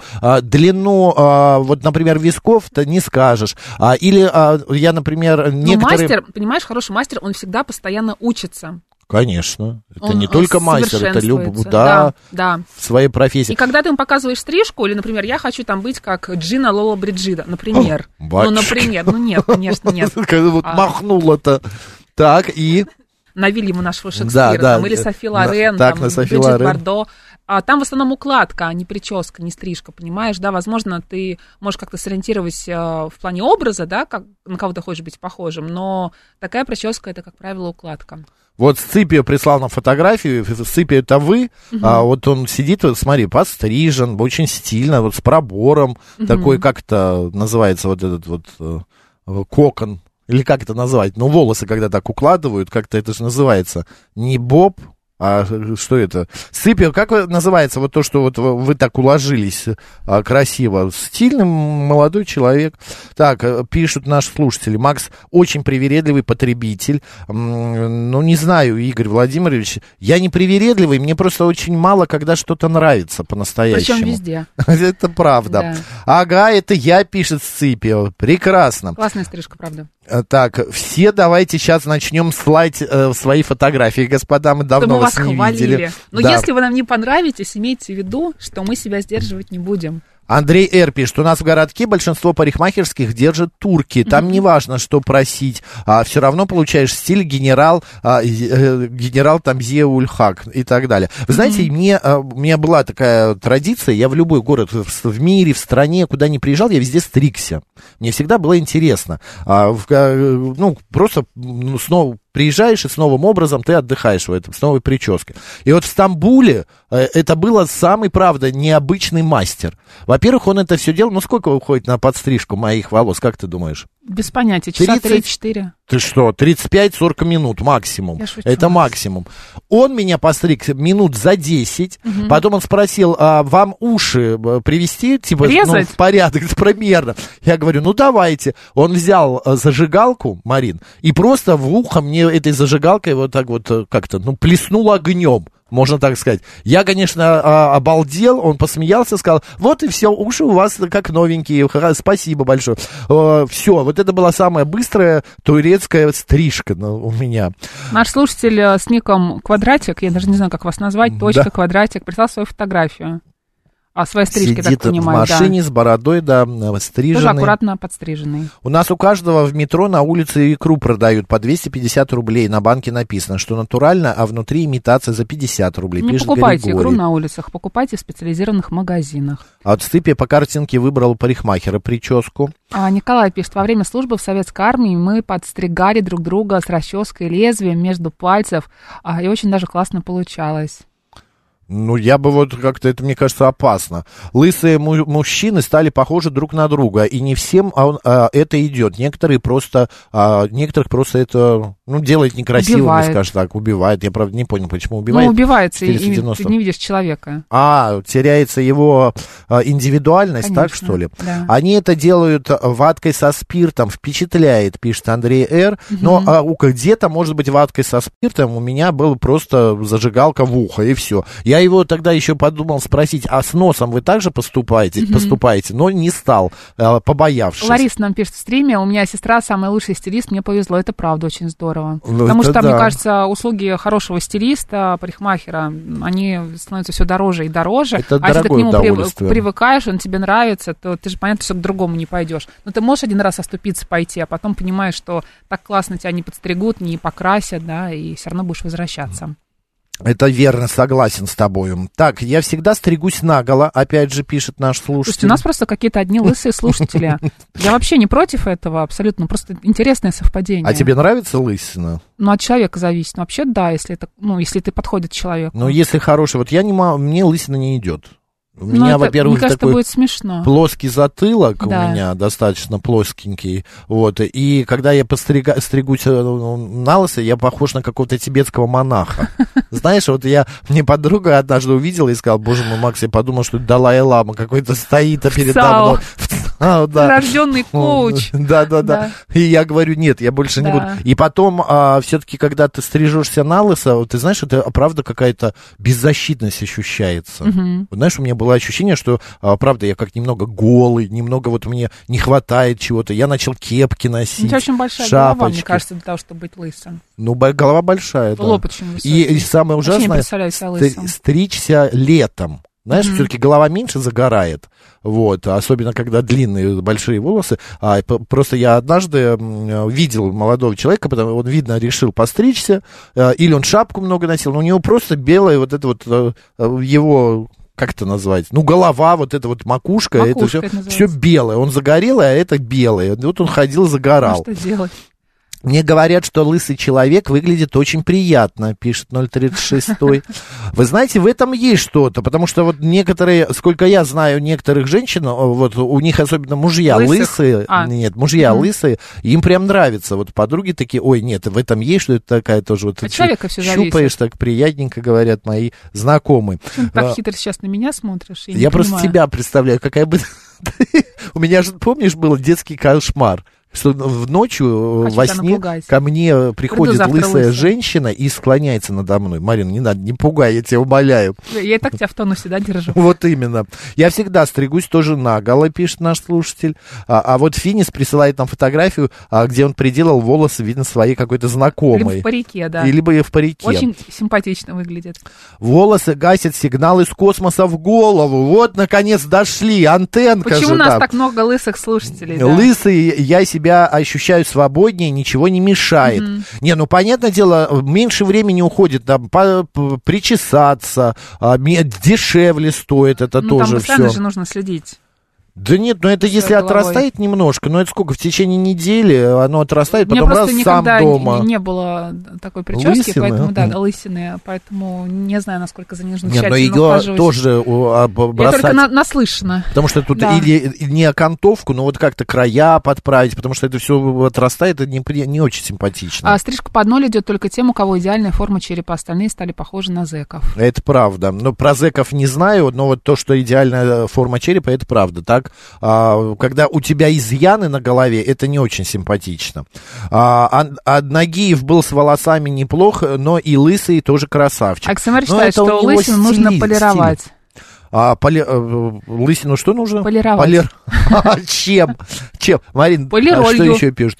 Speaker 4: вот, например, висков-то не скажешь. Или я, например, некоторые...
Speaker 2: мастер, понимаешь, хороший мастер, он всегда постоянно учится.
Speaker 4: Конечно. Это не только мастер, это в своей профессии.
Speaker 2: И когда ты ему показываешь стрижку, или, например, я хочу там быть как Джина Лола Бриджида, например. Например, нет, конечно, нет.
Speaker 4: Вот махнула-то. Так, и...
Speaker 2: На Вильяма нашего Шекспира, или Софи Лорен, Бриджит Бардо. Там в основном укладка, а не прическа, не стрижка, понимаешь, да, возможно, ты можешь как-то сориентировать в плане образа, да, на кого ты хочешь быть похожим, но такая прическа, это, как правило, укладка.
Speaker 4: Вот Сципио прислал нам фотографию, Сципио это вы, вот он сидит, вот, смотри, подстрижен, очень стильно, вот с пробором, такой, как это называется, вот этот вот кокон, или как это назвать, волосы, когда так укладывают, как-то это же называется, не боб, а что это? Сципио, как называется вот то, что вот вы так уложились красиво? Стильный молодой человек. Так, пишут наши слушатели. Макс очень привередливый потребитель. Не знаю, Игорь Владимирович, я не привередливый, мне просто очень мало, когда что-то нравится по-настоящему.
Speaker 2: Причем везде.
Speaker 4: Это правда. Да. Ага, это я, пишет Сципио. Прекрасно.
Speaker 2: Классная стрижка, правда.
Speaker 4: Так, все давайте сейчас начнем слать свои фотографии, господа, мы давно вас не видели.
Speaker 2: Но если вы нам не понравитесь, имейте в виду, что мы себя сдерживать не будем.
Speaker 4: Андрей Р. пишет, у нас в городке большинство парикмахерских держат турки. Там не важно, что просить, все равно получаешь стиль генерал там Зиа-уль-Хак и так далее. Вы знаете, у меня была такая традиция, я в любой город в мире, в стране, куда ни приезжал, я везде стригся. Мне всегда было интересно. Просто снова приезжаешь, и с новым образом ты отдыхаешь в этом, с новой прической. И вот в Стамбуле это было самый, правда, необычный мастер. Во-первых, он это все делал, сколько уходит на подстрижку моих волос, как ты думаешь?
Speaker 2: Без понятия, часа 3-4.
Speaker 4: Ты что, 35-40 минут максимум. Это максимум. Он меня постриг минут за 10, потом он спросил, вам уши привести, в порядок, примерно. Я говорю, давайте. Он взял зажигалку, Марин, и просто в ухо мне этой зажигалкой вот так вот как-то, плеснул огнем. Можно так сказать. Я, конечно, обалдел, он посмеялся, сказал, вот и все, уши у вас как новенькие, спасибо большое. Все, вот это была самая быстрая турецкая стрижка у меня.
Speaker 2: Наш слушатель с ником Квадратик, я даже не знаю, как вас назвать, точка Квадратик, прислал свою фотографию. Своей стрижки,
Speaker 4: сидит так понимаю, в машине с бородой, стриженный.
Speaker 2: Тоже аккуратно подстриженный.
Speaker 4: У нас у каждого в метро на улице икру продают по 250 рублей. На банке написано, что натурально, а внутри имитация за 50 рублей.
Speaker 2: Не покупайте икру на улицах, покупайте в специализированных магазинах.
Speaker 4: А вот Стыпия по картинке выбрал у парикмахера прическу.
Speaker 2: Николай пишет, во время службы в советской армии мы подстригали друг друга с расческой лезвием между пальцев, и очень даже классно получалось.
Speaker 4: Ну, я бы вот как-то, это, мне кажется, опасно. Лысые мужчины стали похожи друг на друга, и не всем это идет. Некоторых просто это, делает некрасивыми, скажем так, убивает. Я, правда, не понял, почему убивает.
Speaker 2: Ну, убивается, и ты не видишь человека.
Speaker 4: Теряется его индивидуальность, конечно, так, что ли?
Speaker 2: Да.
Speaker 4: Они это делают ваткой со спиртом, впечатляет, пишет Андрей Р. Но где-то, может быть, ваткой со спиртом у меня была просто зажигалка в ухо, и все. Я его тогда еще подумал спросить, а с носом вы также поступаете, но не стал, побоявшись.
Speaker 2: Лариса нам пишет в стриме, у меня сестра самый лучший стилист, мне повезло, это правда очень здорово. Потому что, мне кажется, услуги хорошего стилиста, парикмахера, они становятся все дороже и дороже.
Speaker 4: Это
Speaker 2: а если ты к нему
Speaker 4: привыкаешь,
Speaker 2: он тебе нравится, то ты же, понятно, что к другому не пойдешь. Но ты можешь один раз оступиться, пойти, а потом понимаешь, что так классно тебя не подстригут, не покрасят, да, и все равно будешь возвращаться.
Speaker 4: Это верно, согласен с тобой. Так, я всегда стригусь наголо, опять же, пишет наш слушатель.
Speaker 2: Слушайте, у нас просто какие-то одни лысые слушатели. Я вообще не против этого, абсолютно, просто интересное совпадение.
Speaker 4: А тебе нравится лысина?
Speaker 2: Ну, от человека зависит. Ну, вообще, да, если ты подходит человеку.
Speaker 4: Ну, если хороший, вот мне лысина не идет. У меня, во-первых,
Speaker 2: мне кажется,
Speaker 4: такой
Speaker 2: будет смешно.
Speaker 4: Плоский затылок, у меня достаточно плоскенький, вот, и когда я стригусь на лысо, я похож на какого-то тибетского монаха. Знаешь, вот мне подруга однажды увидела и сказала, боже мой, Макс, я подумал, что Далай-лама какой-то стоит передо мной.
Speaker 2: Рожденный коуч.
Speaker 4: Да. И я говорю, нет, я больше не буду. И потом, все-таки, когда ты стрижешься на лысо, ты знаешь, это правда какая-то беззащитность ощущается. Знаешь, у меня было ощущение, что, правда, я как немного голый, немного вот мне не хватает чего-то. Я начал кепки носить,
Speaker 2: у тебя очень большая
Speaker 4: шапочки.
Speaker 2: Голова, мне кажется, для того, чтобы быть лысым.
Speaker 4: Ну, голова большая, да.
Speaker 2: Лоб очень высокий.
Speaker 4: И самое ужасное, стричься летом. Знаешь, все-таки голова меньше загорает, вот, особенно когда длинные большие волосы. Просто я однажды видел молодого человека, потому что он, видно, решил постричься, или он шапку много носил, но у него просто белое вот это вот его... Как это назвать? Ну, голова, вот эта вот макушка это все белое. Он загорелый, а это белое. Вот он ходил, загорал.
Speaker 2: Ну, что делать?
Speaker 4: Мне говорят, что лысый человек выглядит очень приятно, пишет 036. Вы знаете, в этом есть что-то, потому что вот некоторые, сколько я знаю некоторых женщин, вот у них особенно мужья лысые, лысые, им прям нравится. Вот подруги такие, ой, нет, в этом есть что-то такая тоже вот.
Speaker 2: От человека все зависит.
Speaker 4: Щупаешь, так приятненько, говорят мои знакомые.
Speaker 2: Ты так хитро сейчас на меня смотришь,
Speaker 4: я просто тебя представляю, какая бы... У меня же, помнишь, был детский кошмар. Что ночью во сне ко мне приходит лысая женщина и склоняется надо мной. Марина, не надо, не пугай, я тебя умоляю.
Speaker 2: Я и так тебя в тонусе, да, держу.
Speaker 4: Вот именно. Я всегда стригусь тоже наголо, пишет наш слушатель. А вот Финис присылает нам фотографию, где он приделал волосы, видно, своей какой-то знакомой.
Speaker 2: Либо в парике, да.
Speaker 4: Либо в парике.
Speaker 2: Очень симпатично выглядит.
Speaker 4: Волосы гасят сигнал из космоса в голову. Вот, наконец, дошли. Антенка же.
Speaker 2: Почему у нас так много лысых слушателей? Да?
Speaker 4: Лысые, я себя ощущаю свободнее, ничего не мешает. Не, ну, понятное дело, меньше времени уходит, там, причесаться, дешевле стоит, это тоже
Speaker 2: там постоянно
Speaker 4: все.
Speaker 2: Же нужно следить.
Speaker 4: Да нет, ну это если отрастает немножко, но это сколько, в течение недели оно отрастает, потом раз сам дома.
Speaker 2: У меня просто никогда не было такой прически, поэтому, да, лысины, поэтому не знаю, насколько за ней нужно тщательно ухаживать. Нет, но ее тоже бросать. Я только наслышана.
Speaker 4: Потому что тут или не окантовку, но вот как-то края подправить, потому что это все отрастает, это не очень симпатично.
Speaker 2: А стрижка под ноль идет только тем, у кого идеальная форма черепа, остальные стали похожи на зэков.
Speaker 4: Это правда, но про зэков не знаю, но вот то, что идеальная форма черепа, это правда, так? Когда у тебя изъяны на голове, это не очень симпатично. Нагиев был с волосами неплохо, но и лысый тоже красавчик.
Speaker 2: Оксамар считает, что лысину нужно полировать.
Speaker 4: Лысину что нужно?
Speaker 2: Полировать.
Speaker 4: Чем? Марин, что еще пишут?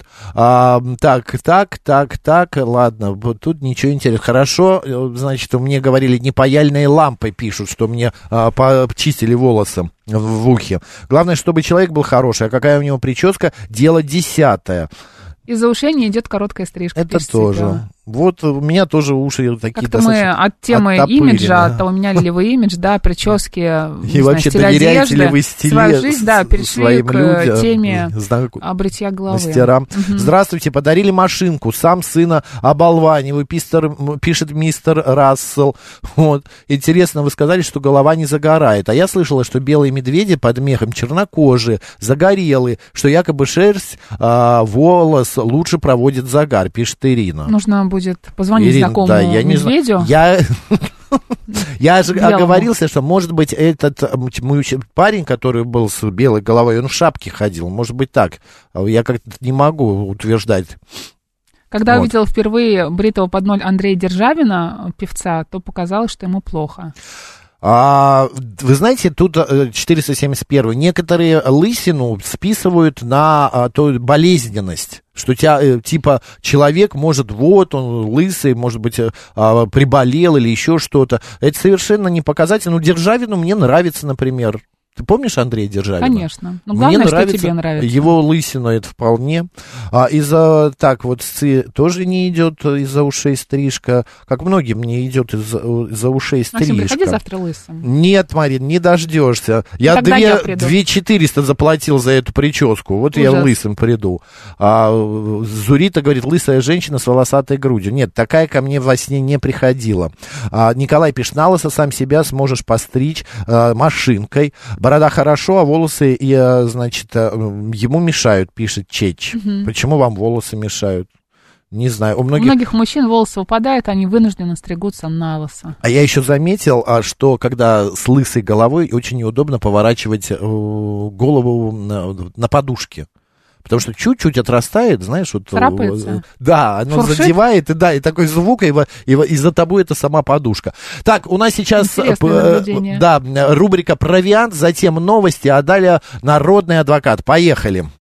Speaker 4: Так, ладно, вот тут ничего интересного. Хорошо, значит, мне говорили, не паяльной лампой пишут, что мне почистили волосы в ухе. Главное, чтобы человек был хороший, а какая у него прическа, дело 10.
Speaker 2: Из-за ушей не идет короткая стрижка.
Speaker 4: Это тоже. Вот у меня тоже уши такие
Speaker 2: как-то мы от темы имиджа, от того, меняли ли вы имидж, да, прически,
Speaker 4: и вообще доверяете ли вы
Speaker 2: свою жизнь, да, перешли к теме бритья головы.
Speaker 4: Мастерам. Здравствуйте, подарили машинку, сам сына оболваниваю, пишет мистер Рассел. Вот. Интересно, вы сказали, что голова не загорает, а я слышала, что белые медведи под мехом чернокожие, загорелые, что якобы шерсть, волос лучше проводит загар, пишет Ирина.
Speaker 2: Нужно будет позвонить знакомому медведю.
Speaker 4: Я же оговорился, что, может быть, этот парень, который был с белой головой, он в шапке ходил. Может быть, так. Я как-то не могу утверждать.
Speaker 2: Когда увидела впервые бритого под ноль Андрея Державина, певца, то показалось, что ему плохо.
Speaker 4: Вы знаете, тут 471. Некоторые лысину списывают на болезненность. Что тебя, типа, человек может, вот, он лысый, может быть, приболел или еще что-то. Это совершенно не показатель. Ну, Державину мне нравится, например. Ты помнишь Андрея Державина?
Speaker 2: Конечно. Но главное, мне нравится, что тебе нравится.
Speaker 4: Его лысина, это вполне. Так вот, тоже не идет из-за ушей стрижка. Как многим не идет из-за ушей стрижка.
Speaker 2: Максим, приходи завтра лысым.
Speaker 4: Нет, Марин, не дождешься. Я 2400 заплатил за эту прическу. Вот ужас. Я лысым приду. Зурита говорит, лысая женщина с волосатой грудью. Нет, такая ко мне во сне не приходила. Николай пишет, на лысо сам себя сможешь постричь машинкой. Борода хорошо, а волосы, значит, ему мешают, пишет Чеч. Почему вам волосы мешают? Не знаю. У многих
Speaker 2: мужчин волосы выпадают, они вынуждены стригутся на лысо.
Speaker 4: А я еще заметил, что когда с лысой головой очень неудобно поворачивать голову на подушке. Потому что чуть-чуть отрастает, знаешь, вот...
Speaker 2: Царапается.
Speaker 4: Да, оно шуршит? Задевает, и такой звук, и за тобой это сама подушка. Так, у нас сейчас рубрика «Провиант», затем новости, а далее «Народный адвокат». Поехали.